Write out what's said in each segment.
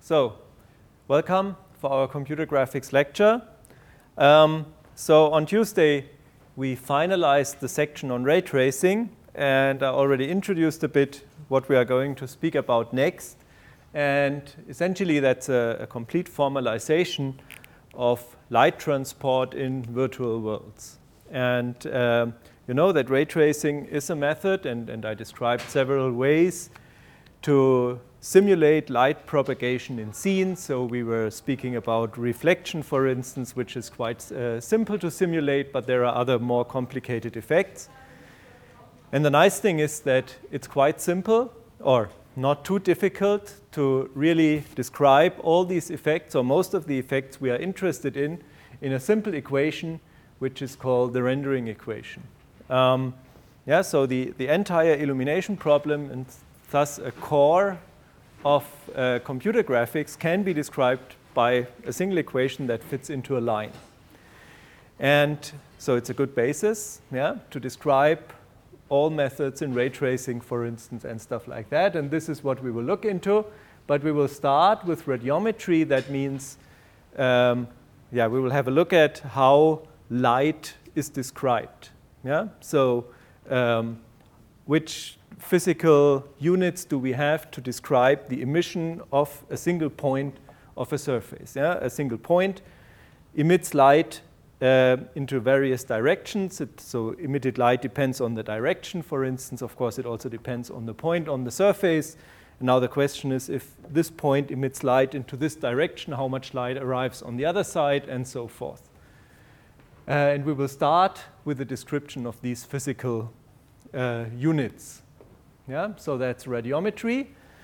So, welcome for our computer graphics lecture. So on Tuesday, we finalized the section on ray tracing, and I already introduced a bit what we are going to speak about next. And essentially, that's a complete formalization of light transport in virtual worlds. And you know that ray tracing is a method, and I described several ways to simulate light propagation in scenes. So we were speaking about reflection, for instance, which is quite simple to simulate, but there are other more complicated effects. And the nice thing is that it's quite simple, or not too difficult, to really describe all these effects, or most of the effects we are interested in a simple equation, which is called the rendering equation. So the entire illumination problem, and thus a core of computer graphics, can be described by a single equation that fits into a line. And so it's a good basis to describe all methods in ray tracing, for instance, and stuff like that. And this is what we will look into. But we will start with radiometry. That means we will have a look at how light is described. So which physical units do we have to describe the emission of a single point of a surface? A single point emits light into various directions. So emitted light depends on the direction, for instance. Of course, it also depends on the point on the surface. And now the question is, if this point emits light into this direction, how much light arrives on the other side, and so forth. And we will start with a description of these physical units. So that's radiometry.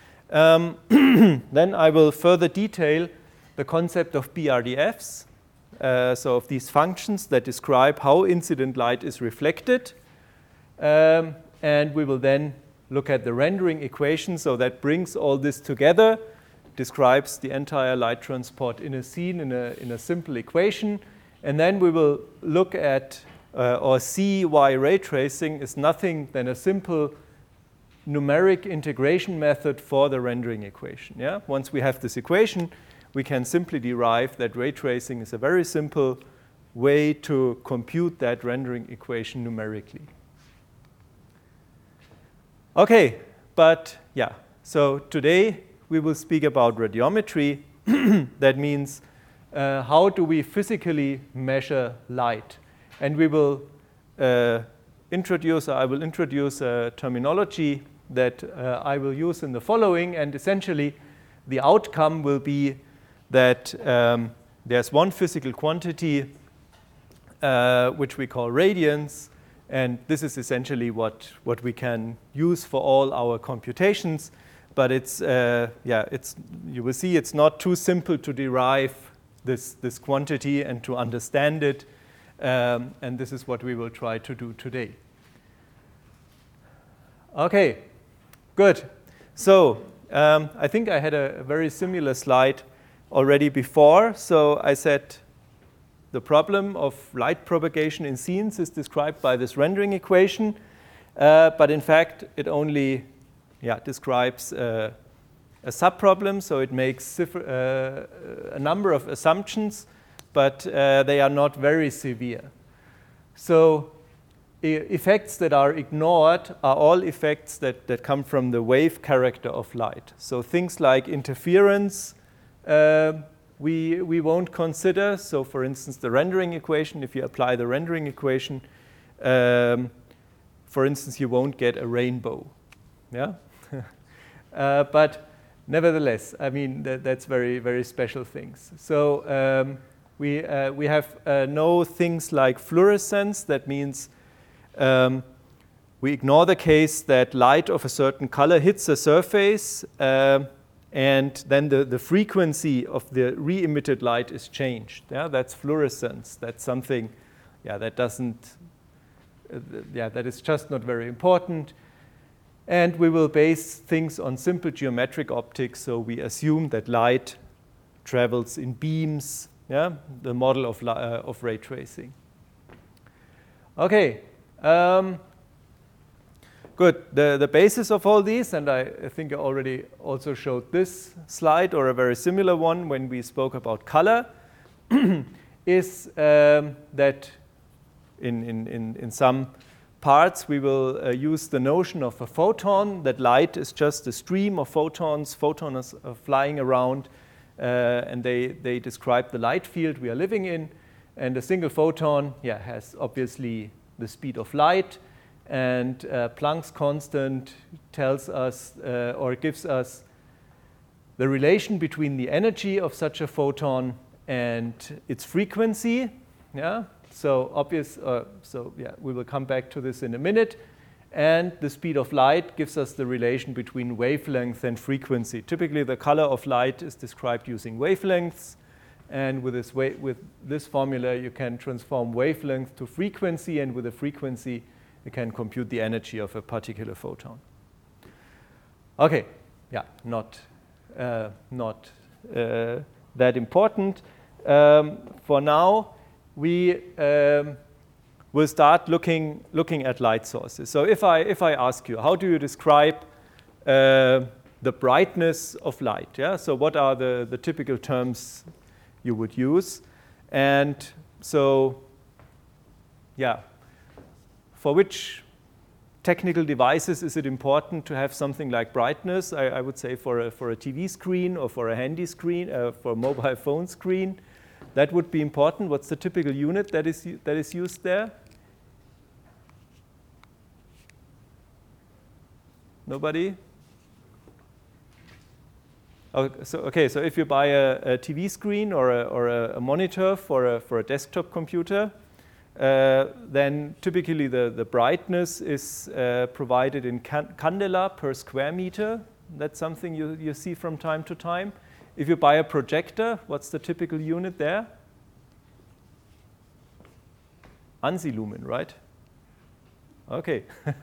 Then I will further detail the concept of BRDFs, so of these functions that describe how incident light is reflected. And we will then look at the rendering equation, so that brings all this together, describes the entire light transport in a scene in a simple equation. And then we will look at or see why ray tracing is nothing than a simple numeric integration method for the rendering equation. Once we have this equation, we can simply derive that ray tracing is a very simple way to compute that rendering equation numerically. Okay, but so today we will speak about radiometry. That means how do we physically measure light? And we will I will introduce a terminology that I will use in the following, and essentially the outcome will be that there's one physical quantity which we call radiance, and this is essentially what we can use for all our computations. But it's you will see it's not too simple to derive this quantity and to understand it, and this is what we will try to do today. Okay, good. So I think I had a very similar slide already before. So I said the problem of light propagation in scenes is described by this rendering equation, but in fact it only describes a subproblem, so it makes a number of assumptions, but they are not very severe. So effects that are ignored are all effects that come from the wave character of light. So things like interference we won't consider. So for instance, the rendering equation, if you apply the rendering equation, for instance, you won't get a rainbow. But nevertheless, I mean, that's very, very special things. So we have no things like fluorescence. That means we ignore the case that light of a certain color hits a surface, and then the frequency of the re-emitted light is changed. That's fluorescence. That's something that is just not very important. And we will base things on simple geometric optics, so we assume that light travels in beams, the model of ray tracing. Okay, good. The basis of all these, and I think I already also showed this slide or a very similar one when we spoke about color, is that in some parts we will use the notion of a photon, that light is just a stream of photons. Photons are flying around, and they describe the light field we are living in. And a single photon has obviously the speed of light. And Planck's constant tells us or gives us the relation between the energy of such a photon and its frequency. Yeah. So we will come back to this in a minute. And the speed of light gives us the relation between wavelength and frequency. Typically, the color of light is described using wavelengths. And with this formula, you can transform wavelength to frequency, and with a frequency, you can compute the energy of a particular photon. Okay, yeah, not that important. For now, we will start looking at light sources. So if I ask you, how do you describe the brightness of light? Yeah. So what are the typical terms you would use? And so, yeah. For which technical devices is it important to have something like brightness? I would say for a TV screen or for a handy screen, for a mobile phone screen, that would be important. What's the typical unit that is used there? Nobody? Okay, so if you buy a TV screen or a monitor for a desktop computer, then typically the brightness is provided in candela per square meter. That's something you see from time to time. If you buy a projector, what's the typical unit there? ANSI lumen, right? Okay.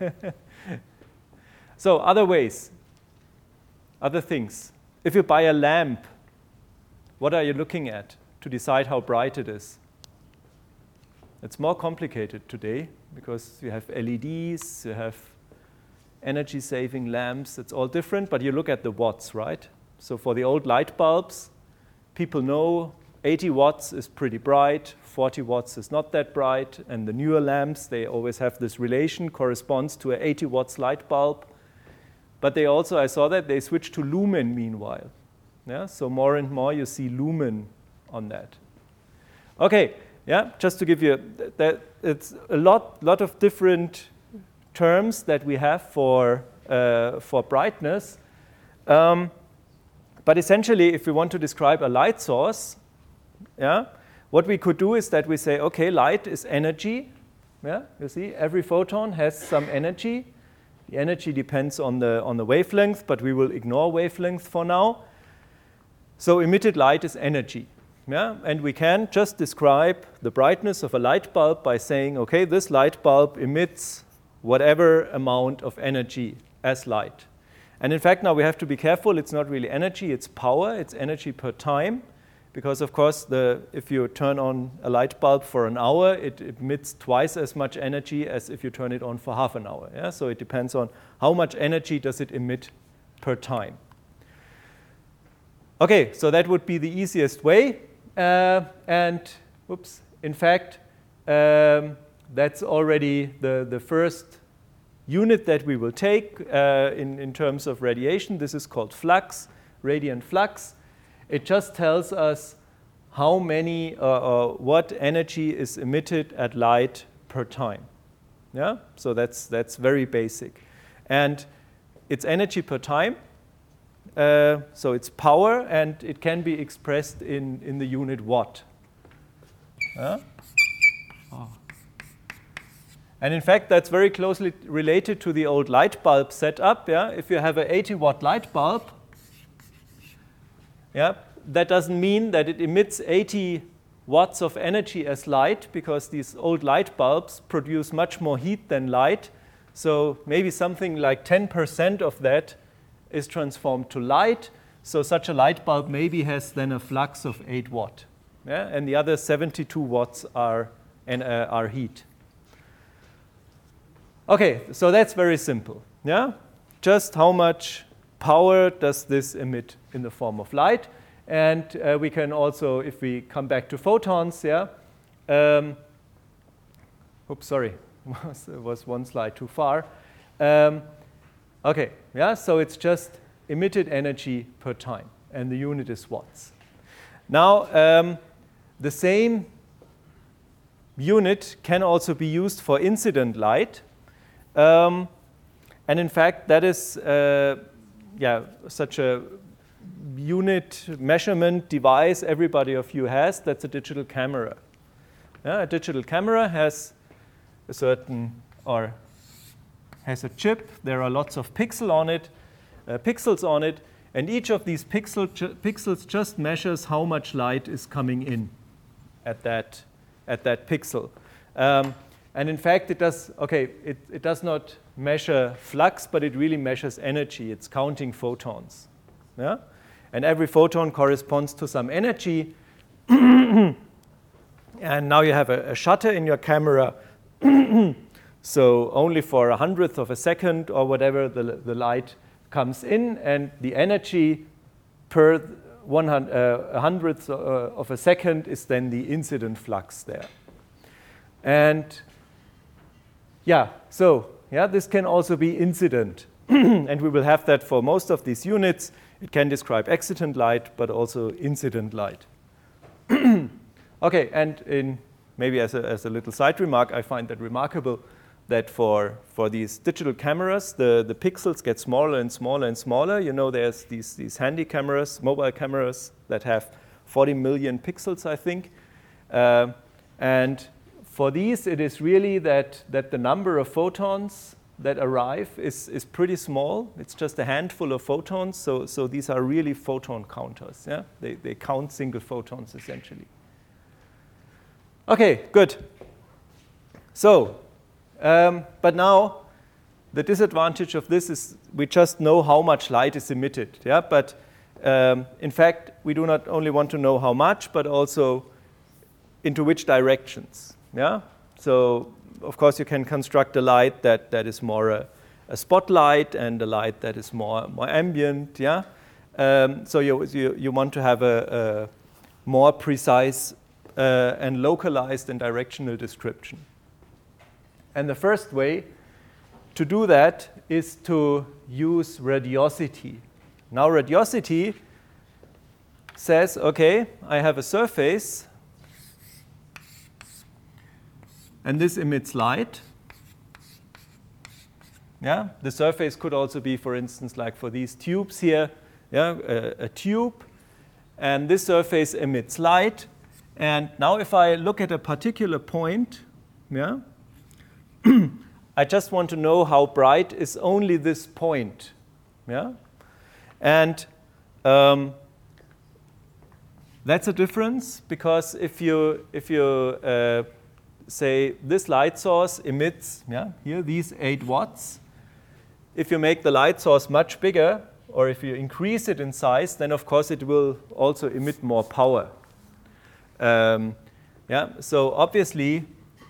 So other ways, other things. If you buy a lamp, what are you looking at to decide how bright it is? It's more complicated today because you have LEDs, you have energy-saving lamps. It's all different, but you look at the watts, right? So for the old light bulbs, people know 80 watts is pretty bright, 40 watts is not that bright, and the newer lamps, they always have this relation, corresponds to an 80 watts light bulb. But they also, I saw that, they switched to lumen meanwhile. Yeah? So more and more you see lumen on that. Okay. Yeah, just to give you that, it's a lot of different terms that we have for brightness. But essentially, if we want to describe a light source, yeah, what we could do is that we say, okay, light is energy. Yeah, you see, every photon has some energy. The energy depends on the wavelength, but we will ignore wavelength for now. So emitted light is energy. Yeah, and we can just describe the brightness of a light bulb by saying, okay, this light bulb emits whatever amount of energy as light. And in fact, now we have to be careful. It's not really energy, it's power. It's energy per time. Because, of course, if you turn on a light bulb for an hour, it emits twice as much energy as if you turn it on for half an hour. Yeah? So it depends on how much energy does it emit per time. Okay, so that would be the easiest way. In fact, that's already the first unit that we will take in terms of radiation. This is called flux, radiant flux. It just tells us how many what energy is emitted at light per time. Yeah, so that's very basic, and it's energy per time. So it's power, and it can be expressed in the unit watt. Oh. And in fact, that's very closely related to the old light bulb setup. Yeah? If you have an 80-watt light bulb, yeah, that doesn't mean that it emits 80 watts of energy as light, because these old light bulbs produce much more heat than light. So maybe something like 10% of that is transformed to light. So such a light bulb maybe has then a flux of 8 watt. Yeah? And the other 72 watts are heat. Okay, so that's very simple. Yeah, just how much power does this emit in the form of light? And we can also, if we come back to photons, yeah. Oops, sorry, was one slide too far. Okay, yeah, so it's just emitted energy per time, and the unit is watts. Now, the same unit can also be used for incident light. And in fact, that is such a unit measurement device everybody of you has. That's a digital camera. Yeah, a digital camera has a certain, or has a chip. There are lots of pixels on it, and each of these pixels just measures how much light is coming in at that pixel. And in fact, it does not measure flux, but it really measures energy. It's counting photons. Yeah? And every photon corresponds to some energy. And now you have a shutter in your camera. So only for 1/100th of a second or whatever, the light comes in, and the energy per 1/100th of a second is then the incident flux there. And this can also be incident. And we will have that for most of these units. It can describe excitant light, but also incident light. Okay, and maybe as a little side remark, I find that remarkable that for these digital cameras, the pixels get smaller and smaller and smaller. You know, there's these handy cameras, mobile cameras that have 40 million pixels, I think. And for these, it is really that the number of photons that arrive is pretty small. It's just a handful of photons. So these are really photon counters. Yeah? They count single photons, essentially. Okay, good. So, but now the disadvantage of this is we just know how much light is emitted. Yeah? But in fact, we do not only want to know how much, but also into which directions. Yeah? So, of course, you can construct a light that is more a spotlight and a light that is more ambient. Yeah? So you want to have a more precise and localized and directional description. And the first way to do that is to use radiosity. Now, radiosity says, okay, I have a surface, and this emits light. Yeah, the surface could also be, for instance, like for these tubes here, yeah, a tube, and this surface emits light. And now if I look at a particular point, yeah, I just want to know how bright is only this point. Yeah? And that's a difference, because if you say this light source emits, here, these 8 watts, if you make the light source much bigger, or if you increase it in size, then of course it will also emit more power. So obviously,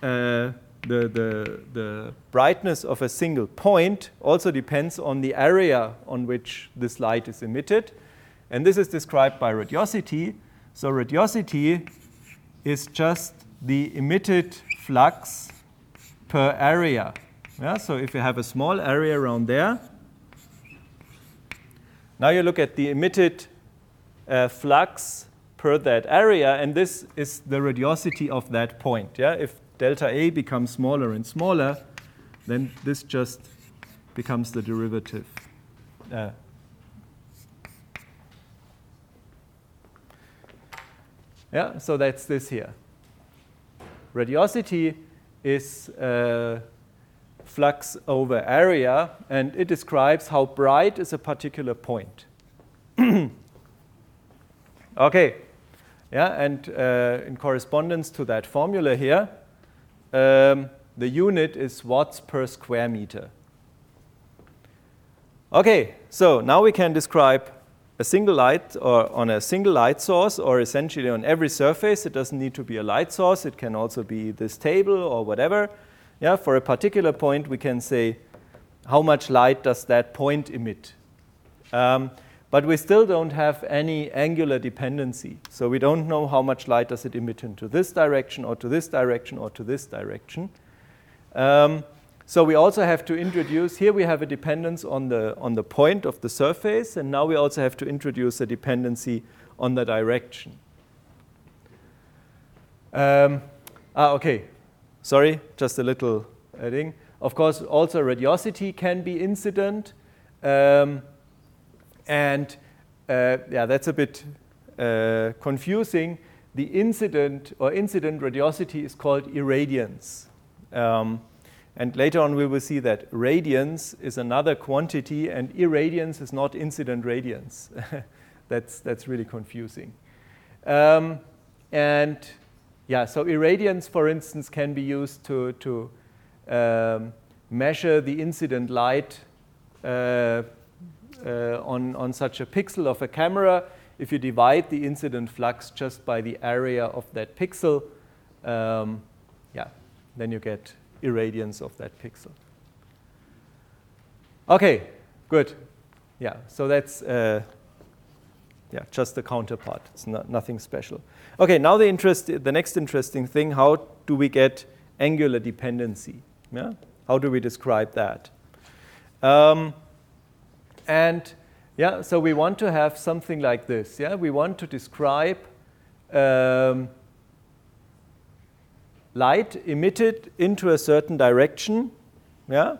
the brightness of a single point also depends on the area on which this light is emitted. And this is described by radiosity. So radiosity is just the emitted flux per area. Yeah? So if you have a small area around there, now you look at the emitted flux per that area, and this is the radiosity of that point. Yeah? If delta A becomes smaller and smaller, then this just becomes the derivative. So that's this here. Radiosity is flux over area, and it describes how bright is a particular point. Okay. Yeah, and in correspondence to that formula here, the unit is watts per square meter. Okay, so now we can describe a single light, or on a single light source, or essentially on every surface. It doesn't need to be a light source. It can also be this table or whatever. Yeah, for a particular point, we can say how much light does that point emit. But we still don't have any angular dependency. So we don't know how much light does it emit into this direction or to this direction or to this direction. So we also have to introduce, here we have a dependence on the point of the surface, and now we also have to introduce a dependency on the direction. Okay, sorry, just a little thing. Of course, also radiosity can be incident. Yeah, that's a bit confusing. The incident radiosity is called irradiance. And later on we will see that radiance is another quantity and irradiance is not incident radiance. That's really confusing. And yeah, so irradiance, for instance, can be used to measure the incident light on such a pixel of a camera. If you divide the incident flux just by the area of that pixel, yeah, then you get irradiance of that pixel. Okay, good. Yeah, so that's yeah, just the counterpart. It's nothing special. Okay, now the next interesting thing, how do we get angular dependency? Yeah? How do we describe that? And yeah, so we want to have something like this. Yeah, we want to describe light emitted into a certain direction. Yeah,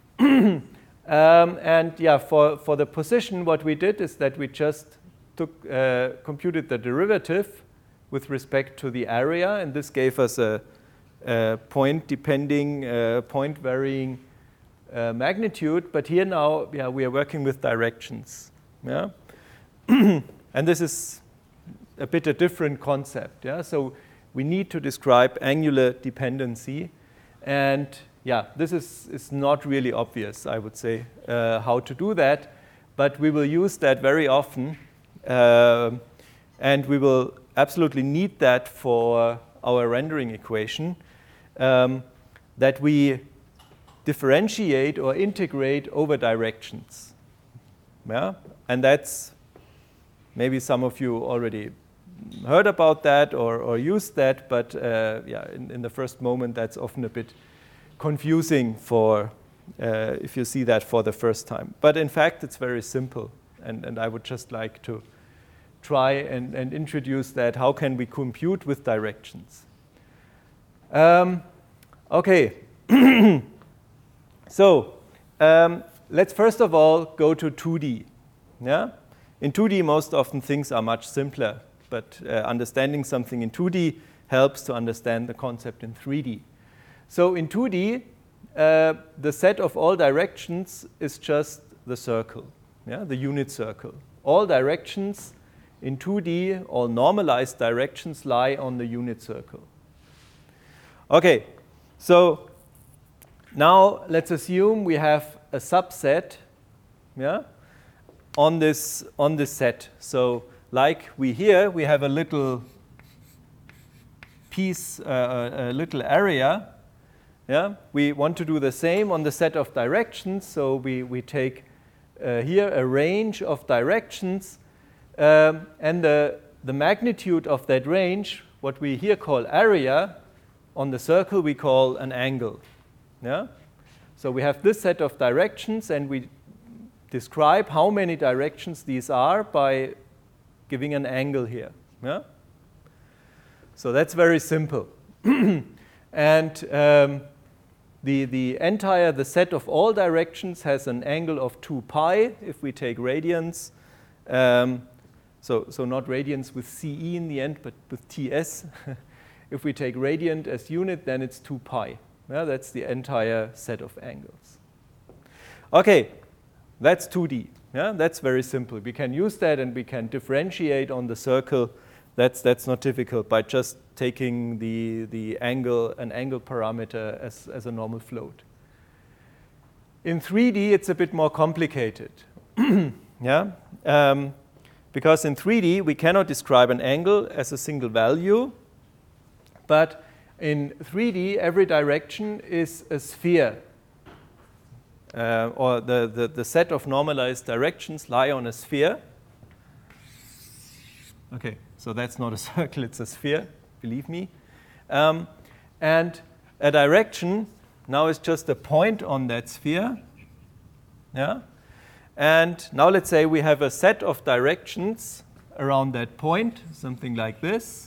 and yeah, for the position, what we did is that we just computed the derivative with respect to the area, and this gave us a point varying magnitude. But here now, yeah, we are working with directions. Yeah, and this is a bit a different concept. Yeah, so we need to describe angular dependency, and yeah, this is not really obvious, I would say, how to do that, but we will use that very often, and we will absolutely need that for our rendering equation, that we differentiate or integrate over directions. Yeah? And that's, maybe some of you already heard about that or used that, but yeah, in the first moment, that's often a bit confusing for if you see that for the first time. But in fact, it's very simple, and I would just like to try and introduce that. How can we compute with directions? Okay, so let's first of all go to 2D. Yeah? In 2D, most often things are much simpler, but understanding something in 2D helps to understand the concept in 3D. So in 2D, the set of all directions is just the circle, yeah, the unit circle. All directions in 2D, all normalized directions lie on the unit circle. Okay, so now let's assume we have a subset, yeah, on this set. So like we have a little piece, a little area. Yeah, we want to do the same on the set of directions. So we take here a range of directions, and the magnitude of that range, what we here call area, on the circle we call an angle. Yeah, so we have this set of directions, and we describe how many directions these are by giving an angle here. Yeah? So that's very simple. And the set of all directions has an angle of 2 pi if we take radians. So not radians with CE in the end, but with TS. If we take radiant as unit, then it's 2 pi. Yeah, that's the entire set of angles. Okay, that's 2D. Yeah, that's very simple. We can use that, and we can differentiate on the circle. That's not difficult by just taking the angle, an angle parameter as a normal float. In 3D, it's a bit more complicated. Yeah, because in 3D we cannot describe an angle as a single value, but in 3D, every direction is a sphere. Or the set of normalized directions lie on a sphere. Okay, so that's not a circle, it's a sphere, believe me. And a direction now is just a point on that sphere. Yeah? And now let's say we have a set of directions around that point, something like this.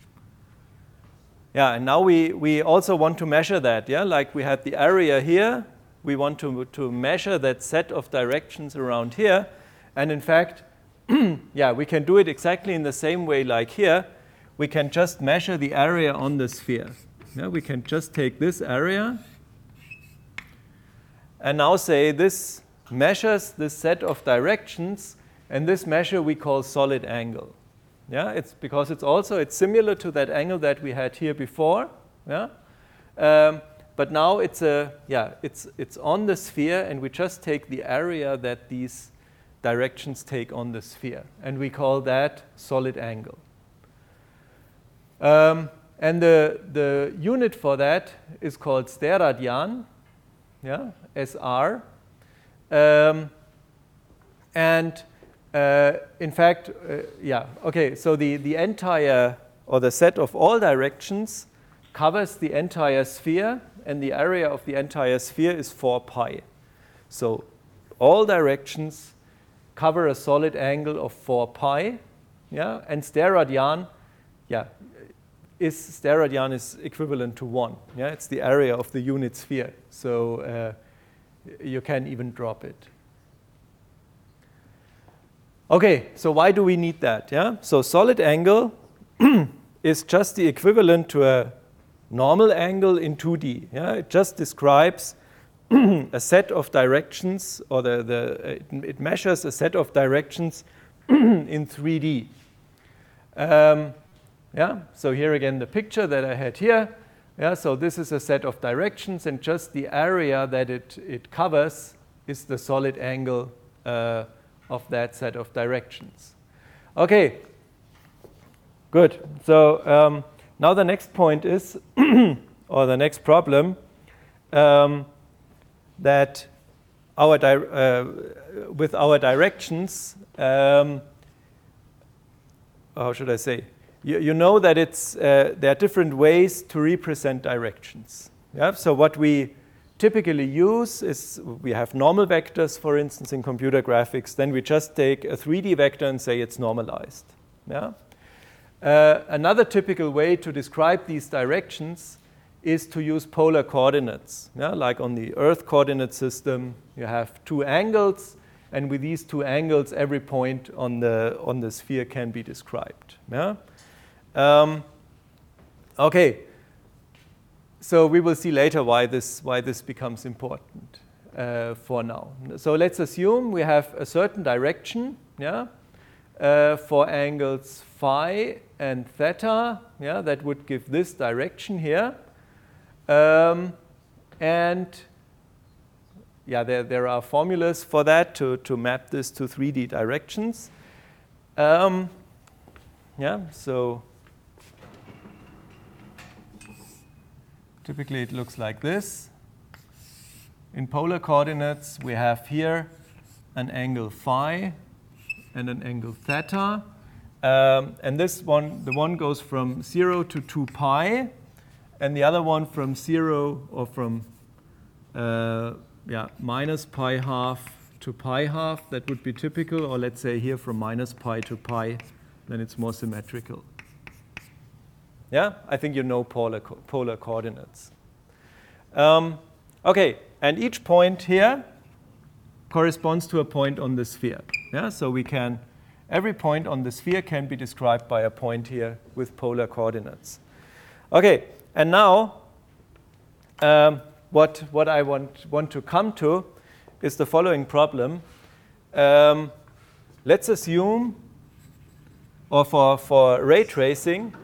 Yeah, and now we also want to measure that. Yeah, like we had the area here. We want to measure that set of directions around here. And in fact, yeah, we can do it exactly in the same way like here. We can just measure the area on the sphere. Yeah, we can just take this area and now say this measures this set of directions, and this measure we call solid angle. Yeah, it's because it's similar to that angle that we had here before. Yeah, but now it's on the sphere, and we just take the area that these directions take on the sphere, and we call that solid angle. And the unit for that is called steradian, yeah, SR. In fact, yeah, okay, so the entire, or the set of all directions covers the entire sphere, and the area of the entire sphere is 4 pi. So all directions cover a solid angle of 4 pi, yeah, and steradian, yeah, steradian is equivalent to 1. Yeah, it's the area of the unit sphere, so you can even drop it. Okay, so why do we need that? Yeah, so solid angle is just the equivalent to a normal angle in 2D. Yeah, it just describes a set of directions, or it measures a set of directions in 3D. Yeah, so here again the picture that I had here. Yeah, so this is a set of directions, and just the area that it covers is the solid angle of that set of directions. Okay, good. So now the next point is, or the next problem, that with our directions, how should I say? You know that there are different ways to represent directions. Yeah? So what we typically use is we have normal vectors, for instance, in computer graphics. Then we just take a 3D vector and say it's normalized. Yeah? Another typical way to describe these directions is to use polar coordinates. Yeah? Like on the Earth coordinate system, you have 2 angles, and with these 2 angles, every point on the sphere can be described. Yeah? Okay, so we will see later why this becomes important for now. So let's assume we have a certain direction, yeah, for angles phi and theta, yeah, that would give this direction here, and yeah, there are formulas for that to map this to 3D directions. Yeah, so typically it looks like this. In polar coordinates, we have here an angle phi and an angle theta. And this one, the one goes from 0 to 2 pi, and the other one from 0 or from minus pi half to pi half. That would be typical, or let's say here from minus pi to pi, then it's more symmetrical. Yeah, I think you know polar coordinates. Okay, and each point here corresponds to a point on the sphere. Yeah, so every point on the sphere can be described by a point here with polar coordinates. Okay, and now what I want to come to is the following problem. Let's assume, or for ray tracing,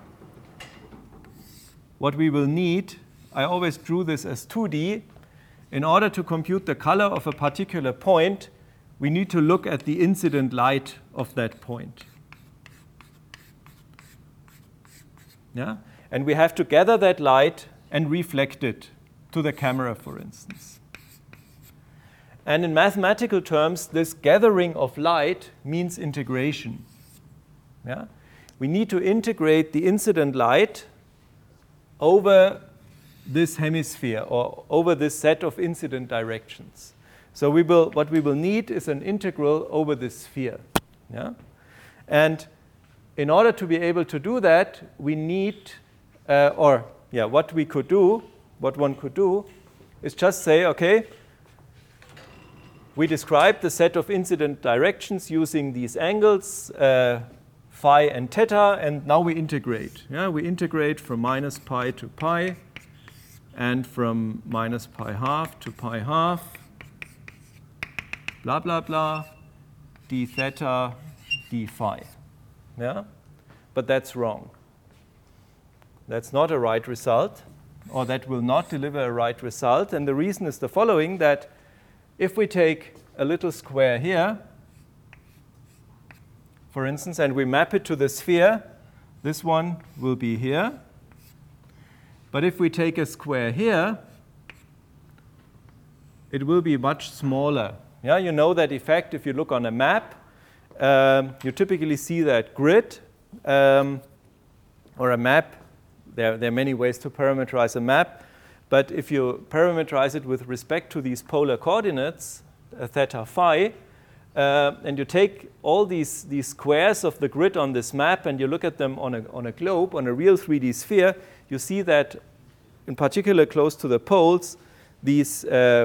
what we will need, I always drew this as 2D. In order to compute the color of a particular point, we need to look at the incident light of that point. Yeah? And we have to gather that light and reflect it to the camera, for instance. And in mathematical terms, this gathering of light means integration. Yeah? We need to integrate the incident light over this hemisphere or over this set of incident directions. So what we will need is an integral over this sphere. Yeah? And in order to be able to do that, we need, what one could do is just say, okay, we describe the set of incident directions using these angles, phi and theta, and now we integrate. Yeah? We integrate from minus pi to pi, and from minus pi half to pi half, blah, blah, blah, d theta, d phi. Yeah? But that's wrong. That's not a right result, or that will not deliver a right result. And the reason is the following, that if we take a little square here, for instance, and we map it to the sphere, this one will be here. But if we take a square here, it will be much smaller. Yeah, you know that effect if you look on a map. You typically see that grid or a map. There are many ways to parameterize a map. But if you parameterize it with respect to these polar coordinates, theta, phi, and you take all these squares of the grid on this map and you look at them on a globe, on a real 3D sphere, you see that, in particular close to the poles, these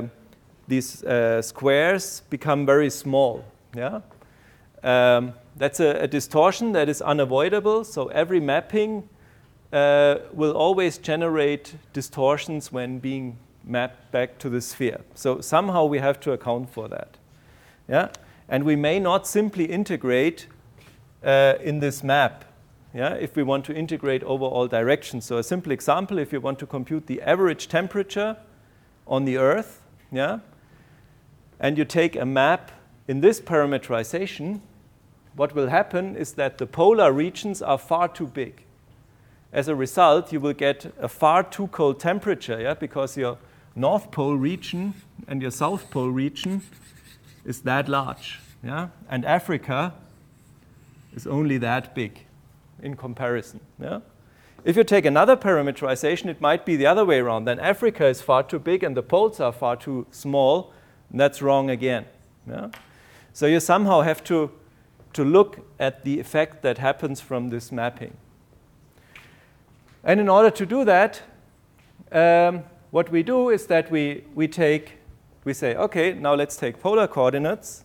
squares become very small. Yeah? That's a distortion that is unavoidable. So every mapping will always generate distortions when being mapped back to the sphere. So somehow we have to account for that. Yeah? And we may not simply integrate in this map, yeah, if we want to integrate over all directions. So a simple example, if you want to compute the average temperature on the Earth, yeah, and you take a map in this parameterization, what will happen is that the polar regions are far too big. As a result, you will get a far too cold temperature, yeah, because your North Pole region and your South Pole region is that large. Yeah? And Africa is only that big in comparison. Yeah? If you take another parameterization, it might be the other way around. Then Africa is far too big and the poles are far too small. And that's wrong again. Yeah? So you somehow have to look at the effect that happens from this mapping. And in order to do that, what we do is that we say, okay, now let's take polar coordinates.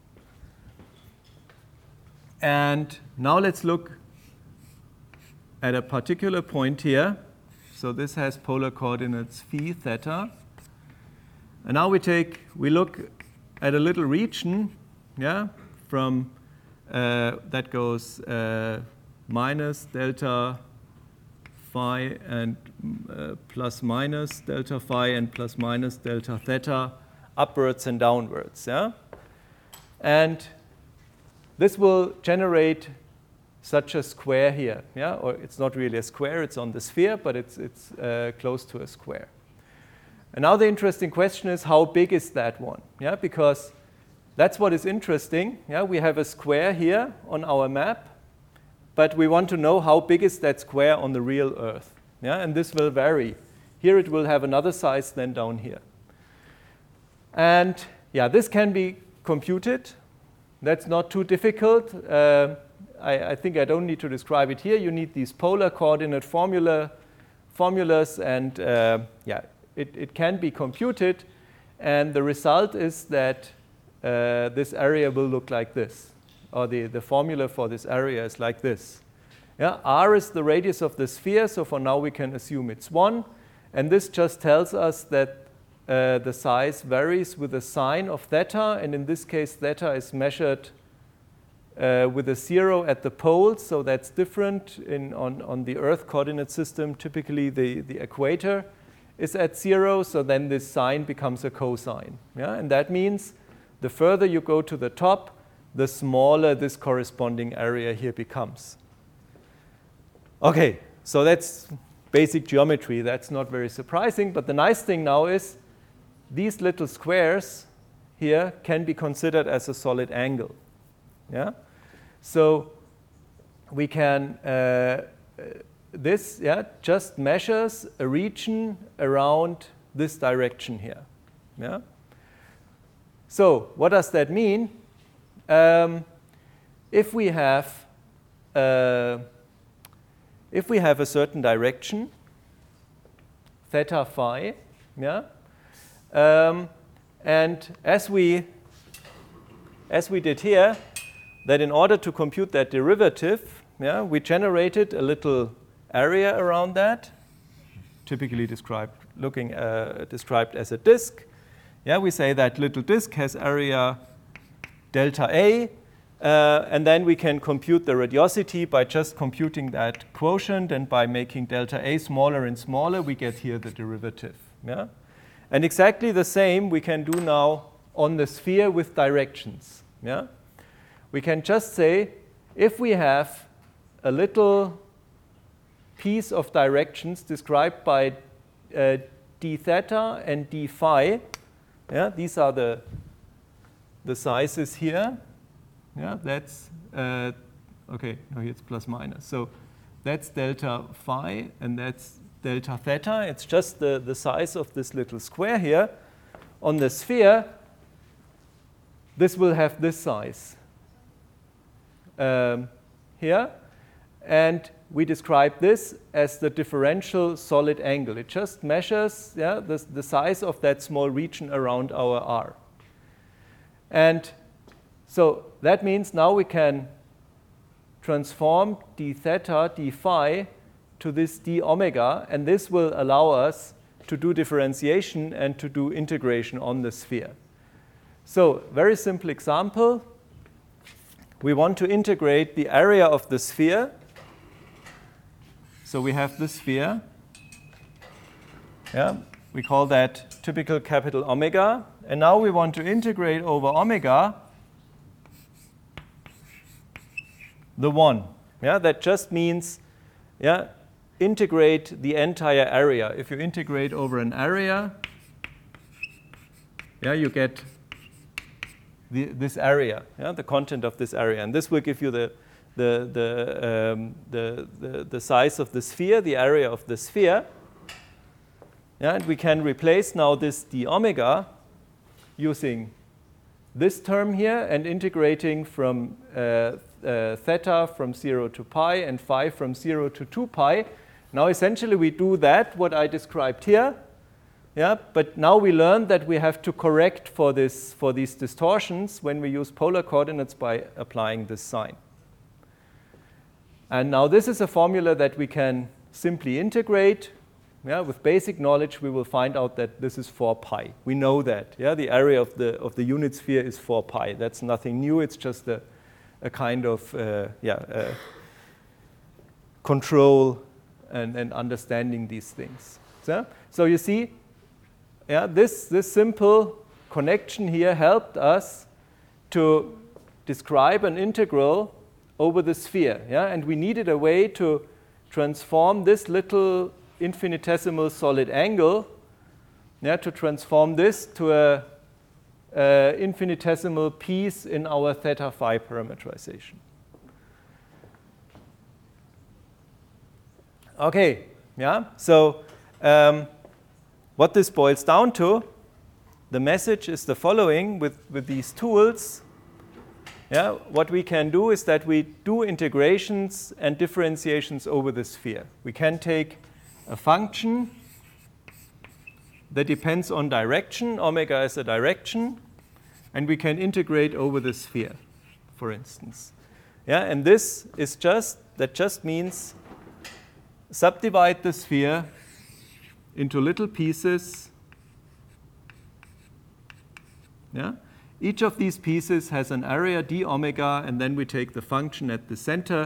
And now let's look at a particular point here. So this has polar coordinates phi, theta. And now we look at a little region, yeah, from that goes minus delta phi and plus minus delta phi and plus minus delta theta upwards and downwards. Yeah? And this will generate such a square here. Yeah? Or it's not really a square, it's on the sphere, but it's close to a square. And now the interesting question is, how big is that one? Yeah? Because that's what is interesting. Yeah? We have a square here on our map, but we want to know how big is that square on the real Earth. Yeah? And this will vary. Here it will have another size than down here. And yeah, this can be computed. That's not too difficult. I think I don't need to describe it here. You need these polar coordinate formulas, and yeah, it can be computed. And the result is that this area will look like this, or the formula for this area is like this. Yeah? R is the radius of the sphere, so for now we can assume it's 1. And this just tells us that the size varies with the sign of theta, and in this case theta is measured with a 0 at the poles, so that's different on the Earth coordinate system. Typically the equator is at 0, so then this sign becomes a cosine. Yeah? And that means the further you go to the top, the smaller this corresponding area here becomes. Okay, so that's basic geometry. That's not very surprising, but the nice thing now is these little squares here can be considered as a solid angle. Yeah? So we can, this just measures a region around this direction here. Yeah? So what does that mean? If we have a certain direction, theta phi, yeah, and as we did here, that in order to compute that derivative, yeah, we generated a little area around that, typically described as a disk. Yeah, we say that little disk has area delta A, and then we can compute the radiosity by just computing that quotient, and by making delta A smaller and smaller, we get here the derivative. Yeah? And exactly the same we can do now on the sphere with directions. Yeah? We can just say, if we have a little piece of directions described by d theta and d phi, yeah, these are the sizes here. Yeah, that's, okay, no, here it's plus minus. So that's delta phi, and that's delta theta. It's just the size of this little square here. On the sphere, this will have this size here. And we describe this as the differential solid angle. It just measures, yeah, the size of that small region around our R. And so that means now we can transform d theta, d phi to this d omega, and this will allow us to do differentiation and to do integration on the sphere. So very simple example. We want to integrate the area of the sphere. So we have the sphere. Yeah, we call that typical capital omega. And now we want to integrate over omega the 1. Yeah, that just means, yeah, integrate the entire area. If you integrate over an area, yeah, you get this area, yeah, the content of this area, and this will give you the size of the sphere, the area of the sphere. Yeah, and we can replace now this d omega using this term here and integrating from theta from 0 to pi and phi from 0 to 2 pi. Now essentially we do that, what I described here. Yeah, but now we learned that we have to correct for these distortions when we use polar coordinates by applying this sign. And now this is a formula that we can simply integrate. Yeah, with basic knowledge, we will find out that this is 4 pi. We know that. Yeah, the area of the unit sphere is 4 pi. That's nothing new. It's just a kind of control and understanding these things. So you see, yeah, this simple connection here helped us to describe an integral over the sphere. Yeah? And we needed a way to transform this little infinitesimal solid angle, yeah, to transform this to a infinitesimal piece in our theta phi parameterization. Okay, yeah, so what this boils down to, the message is the following with these tools. Yeah, what we can do is that we do integrations and differentiations over the sphere. We can take a function that depends on direction. Omega is a direction. And we can integrate over the sphere, for instance. Yeah, and this is just means subdivide the sphere into little pieces. Yeah? Each of these pieces has an area d omega, and then we take the function at the center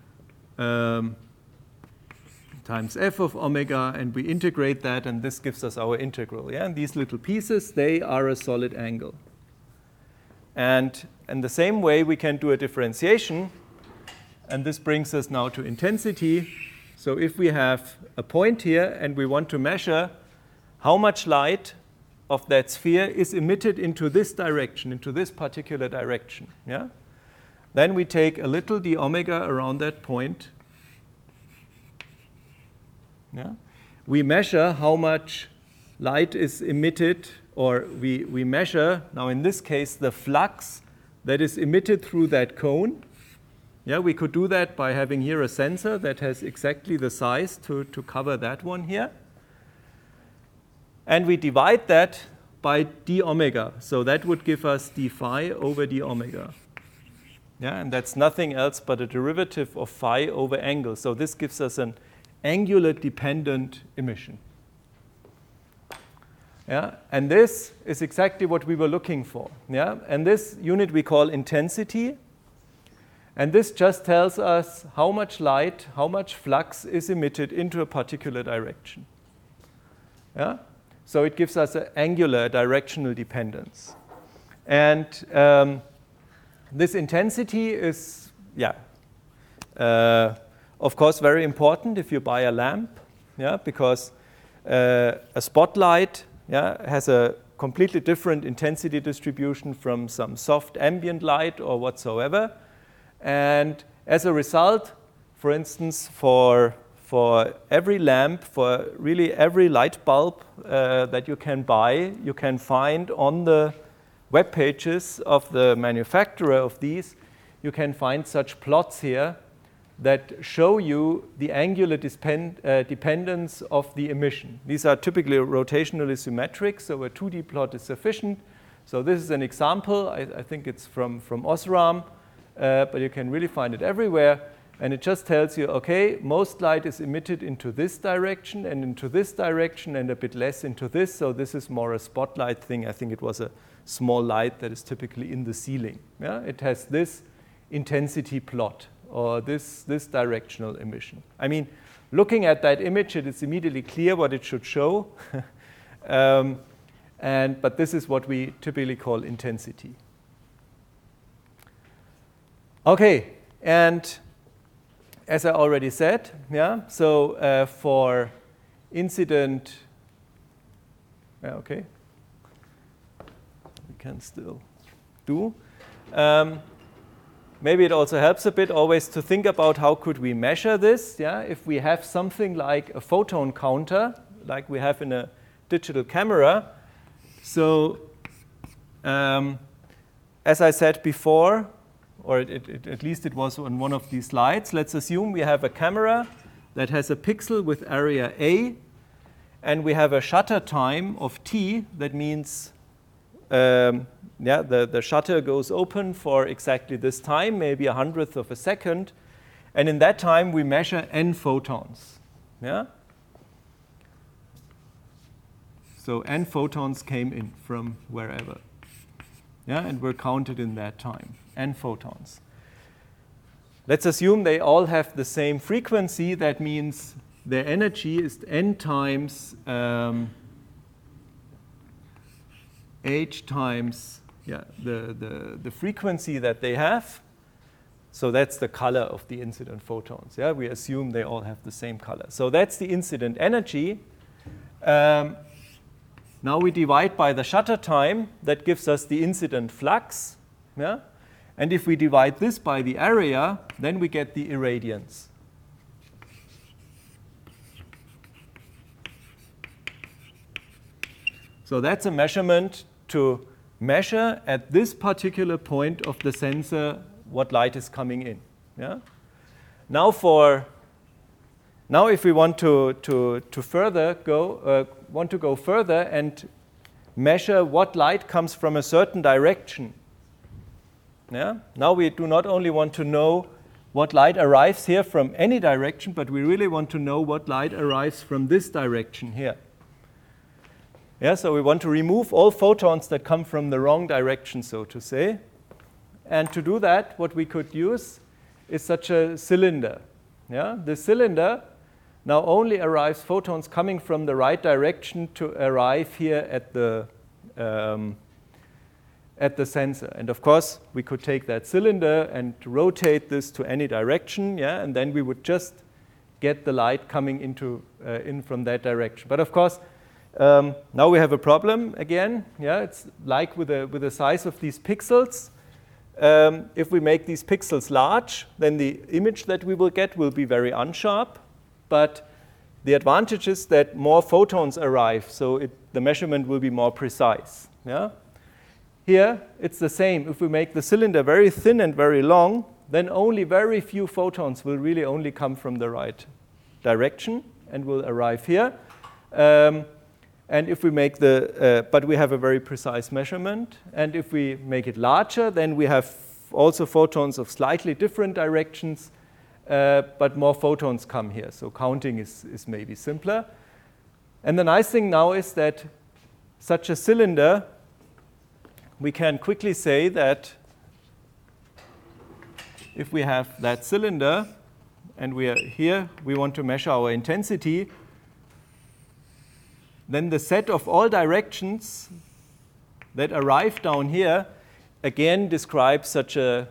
times f of omega, and we integrate that, and this gives us our integral. Yeah? And these little pieces, they are a solid angle. And in the same way, we can do a differentiation, and this brings us now to intensity. So if we have a point here and we want to measure how much light of that sphere is emitted into this direction, into this particular direction, yeah? Then we take a little d omega around that point. Yeah? We measure how much light is emitted, or we measure, now in this case, the flux that is emitted through that cone. Yeah, we could do that by having here a sensor that has exactly the size to cover that one here. And we divide that by d omega. So that would give us d phi over d omega. Yeah, and that's nothing else but a derivative of phi over angle. So this gives us an angular dependent emission. Yeah, and this is exactly what we were looking for. Yeah, and this unit we call intensity. And this just tells us how much light, how much flux is emitted into a particular direction. Yeah? So it gives us an angular directional dependence. And this intensity is, of course, very important if you buy a lamp, because a spotlight has a completely different intensity distribution from some soft ambient light or whatsoever. And as a result, for instance, for every lamp, for really every light bulb that you can buy, you can find on the web pages of the manufacturer of these, you can find such plots here that show you the angular dependence of the emission. These are typically rotationally symmetric, so a 2D plot is sufficient. So this is an example. I think it's from Osram, but you can really find it everywhere. And it just tells you, okay, most light is emitted into this direction and into this direction and a bit less into this. So this is more a spotlight thing. I think it was a small light that is typically in the ceiling. Yeah? It has this intensity plot or this directional emission. I mean, looking at that image, it is immediately clear what it should show. But this is what we typically call intensity. Okay, and as I already said, so for incident, okay, we can still do. Maybe it also helps a bit always to think about how could we measure this. Yeah? If we have something like a photon counter, like we have in a digital camera. So as I said before, or at least it was on one of these slides, let's assume we have a camera that has a pixel with area A, and we have a shutter time of t. That means the shutter goes open for exactly this time, maybe 100th of a second. And in that time, we measure n photons. Yeah? So n photons came in from wherever. Yeah? And were counted in that time, n photons. Let's assume they all have the same frequency. That means their energy is n times h times the frequency that they have. So that's the color of the incident photons. Yeah, we assume they all have the same color. So that's the incident energy. Now we divide by the shutter time. That gives us the incident flux. Yeah? And if we divide this by the area, then we get the irradiance. So that's a measurement to measure at this particular point of the sensor what light is coming in. Yeah? Now if we want to go further and measure what light comes from a certain direction. Yeah? Now we do not only want to know what light arrives here from any direction, but we really want to know what light arrives from this direction here. Yeah, so we want to remove all photons that come from the wrong direction, so to say. And to do that, what we could use is such a cylinder. Yeah? The cylinder now only arrives photons coming from the right direction to arrive here at the sensor. And of course, we could take that cylinder and rotate this to any direction, and then we would just get the light coming in from that direction. But of course, now we have a problem again. Yeah, it's like with the size of these pixels. If we make these pixels large, then the image that we will get will be very unsharp. But the advantage is that more photons arrive, so the measurement will be more precise. Yeah? Here, it's the same. If we make the cylinder very thin and very long, then only very few photons will really only come from the right direction and will arrive here. And if we make but we have a very precise measurement. And if we make it larger, then we have also photons of slightly different directions, but more photons come here. So counting is maybe simpler. And the nice thing now is that such a cylinder, we can quickly say that if we have that cylinder, and we are here, we want to measure our intensity, then the set of all directions that arrive down here again describes such a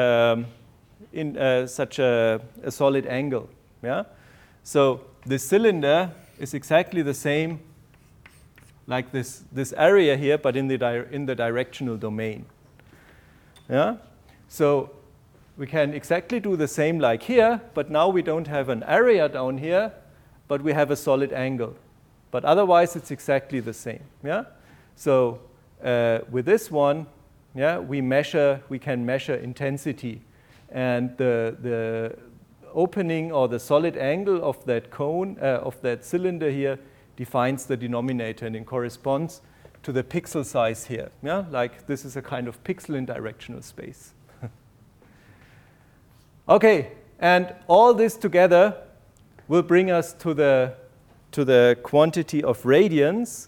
solid angle. Yeah? So this cylinder is exactly the same like this area here, but in the directional domain. Yeah? So we can exactly do the same like here, but now we don't have an area down here, but we have a solid angle. But otherwise, it's exactly the same. Yeah? So with this one, yeah, we can measure intensity. And the opening or the solid angle of that cone, of that cylinder here, defines the denominator, and it corresponds to the pixel size here. Yeah? Like this is a kind of pixel in directional space. Okay, and all this together will bring us to the quantity of radians.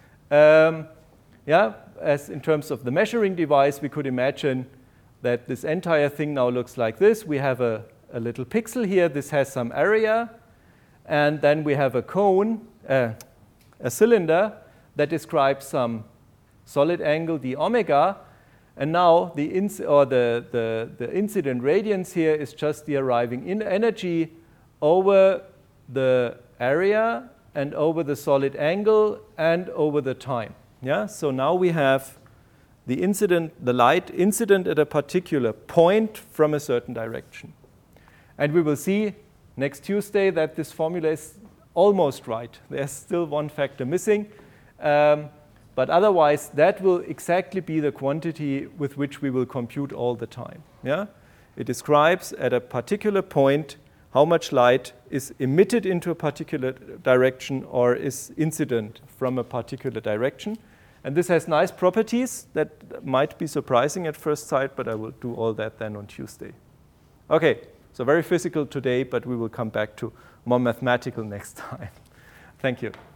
Yeah, as in terms of the measuring device, we could imagine that this entire thing now looks like this. We have a little pixel here. This has some area. And then we have a cone, a cylinder that describes some solid angle, d omega. And now the incident radiance here is just the arriving energy over the area and over the solid angle and over the time. Yeah? So now we have the light incident at a particular point from a certain direction. And we will see next Tuesday that this formula is almost right. There's still one factor missing. But otherwise, that will exactly be the quantity with which we will compute all the time. Yeah? It describes at a particular point how much light is emitted into a particular direction or is incident from a particular direction. And this has nice properties that might be surprising at first sight, but I will do all that then on Tuesday. Okay, so very physical today, but we will come back to more mathematical next time. Thank you.